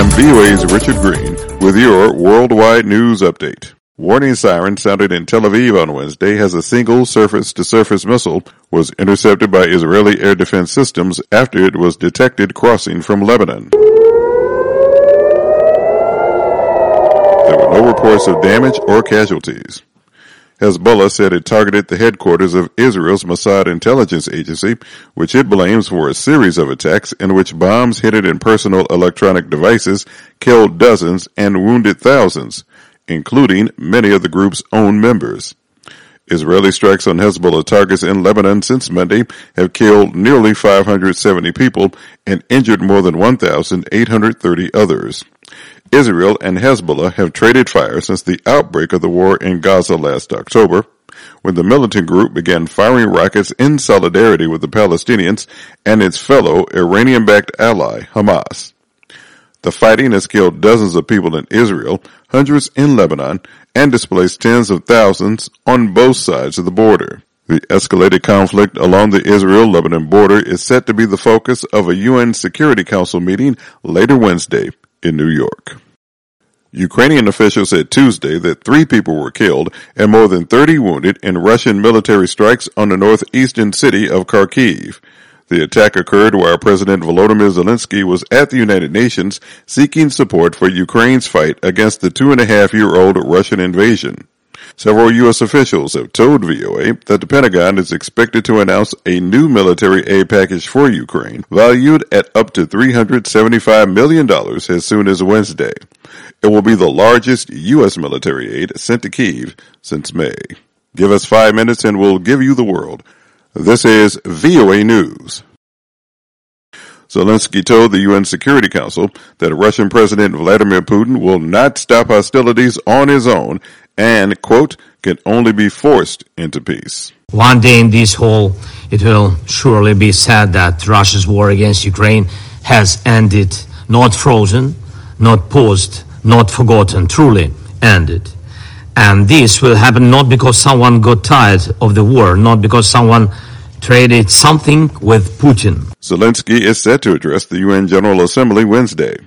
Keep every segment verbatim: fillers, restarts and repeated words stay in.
I'm V O A's Richard Green with your worldwide news update. Warning siren sounded in Tel Aviv on Wednesday as a single surface-to-surface missile was intercepted by Israeli air defense systems after it was detected crossing from Lebanon. There were no reports of damage or casualties. Hezbollah said it targeted the headquarters of Israel's Mossad intelligence agency, which it blames for a series of attacks in which bombs hidden in personal electronic devices killed dozens and wounded thousands, including many of the group's own members. Israeli strikes on Hezbollah targets in Lebanon since Monday have killed nearly five hundred seventy people and injured more than one thousand eight hundred thirty others. Israel and Hezbollah have traded fire since the outbreak of the war in Gaza last October, when the militant group began firing rockets in solidarity with the Palestinians and its fellow Iranian-backed ally, Hamas. The fighting has killed dozens of people in Israel, hundreds in Lebanon, and displaced tens of thousands on both sides of the border. The escalated conflict along the Israel-Lebanon border is set to be the focus of a U N Security Council meeting later Wednesday in New York. Ukrainian officials said Tuesday that three people were killed and more than thirty wounded in Russian military strikes on the northeastern city of Kharkiv. The attack occurred while President Volodymyr Zelensky was at the United Nations seeking support for Ukraine's fight against the two-and-a-half-year-old Russian invasion. Several U S officials have told V O A that the Pentagon is expected to announce a new military aid package for Ukraine, valued at up to three hundred seventy-five million dollars as soon as Wednesday. It will be the largest U S military aid sent to Kyiv since May. Give us five minutes and we'll give you the world. This is V O A News. Zelensky told the U N Security Council that Russian President Vladimir Putin will not stop hostilities on his own and, quote, can only be forced into peace. One day in this hall, it will surely be said that Russia's war against Ukraine has ended, not frozen, not paused, not forgotten, truly ended. And this will happen not because someone got tired of the war, not because someone traded something with Putin. Zelensky is set to address the U N General Assembly Wednesday.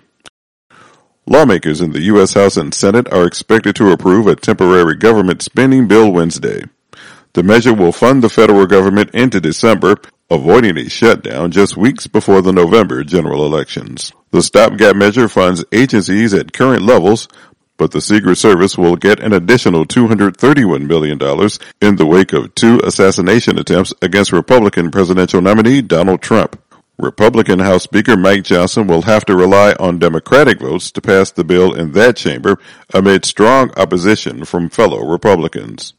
Lawmakers in the U S House and Senate are expected to approve a temporary government spending bill Wednesday. The measure will fund the federal government into December, avoiding a shutdown just weeks before the November general elections. The stopgap measure funds agencies at current levels, but the Secret Service will get an additional two hundred thirty-one million dollars in the wake of two assassination attempts against Republican presidential nominee Donald Trump. Republican House Speaker Mike Johnson will have to rely on Democratic votes to pass the bill in that chamber amid strong opposition from fellow Republicans.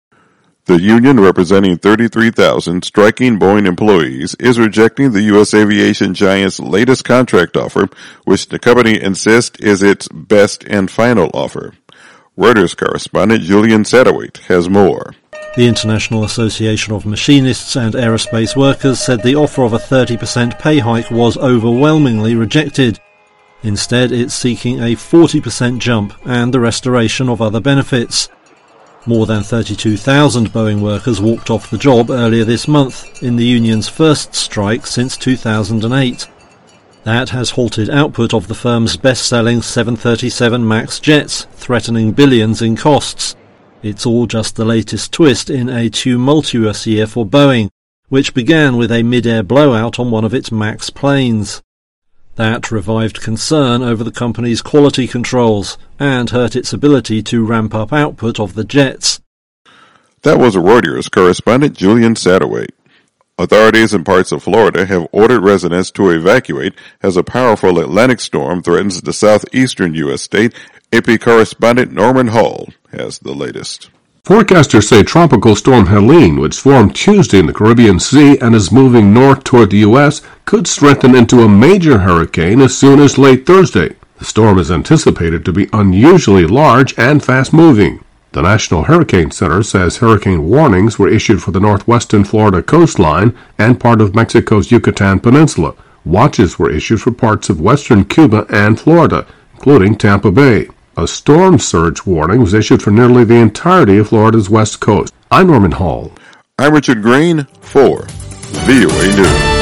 The union, representing thirty-three thousand striking Boeing employees, is rejecting the U S aviation giant's latest contract offer, which the company insists is its best and final offer. Reuters correspondent Julian Satterwhite has more. The International Association of Machinists and Aerospace Workers said the offer of a thirty percent pay hike was overwhelmingly rejected. Instead, it's seeking a forty percent jump and the restoration of other benefits. More than thirty-two thousand Boeing workers walked off the job earlier this month in the union's first strike since two thousand eight. That has halted output of the firm's best-selling seven thirty-seven MAX jets, threatening billions in costs. It's all just the latest twist in a tumultuous year for Boeing, which began with a mid-air blowout on one of its MAX planes. That revived concern over the company's quality controls and hurt its ability to ramp up output of the jets. That was a Reuters correspondent Julian Satterwhite. Authorities in parts of Florida have ordered residents to evacuate as a powerful Atlantic storm threatens the southeastern U S state. A P correspondent Norman Hall has the latest. Forecasters say Tropical Storm Helene, which formed Tuesday in the Caribbean Sea and is moving north toward the U S, could strengthen into a major hurricane as soon as late Thursday. The storm is anticipated to be unusually large and fast-moving. The National Hurricane Center says hurricane warnings were issued for the northwestern Florida coastline and part of Mexico's Yucatan Peninsula. Watches were issued for parts of western Cuba and Florida, including Tampa Bay. A storm surge warning was issued for nearly the entirety of Florida's west coast. I'm Norman Hall. I'm Richard Green for V O A News.